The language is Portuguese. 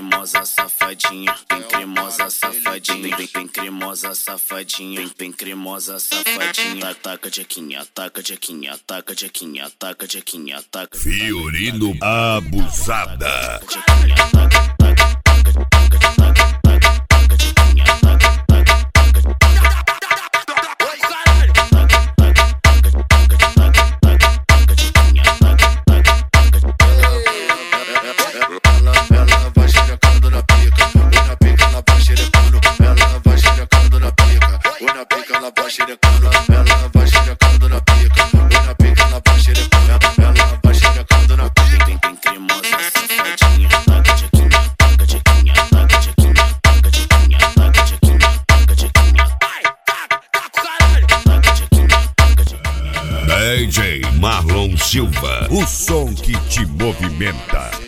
cremosa safadinha, vem cremosa safadinha, vem cremosa safadinha, vem cremosa safadinha. Ataca Jequinha, ataca Jequinha, ataca Jequinha, ataca Jequinha, ataca. Fiorino abusada. DJ Marlon Silva, o som que te movimenta.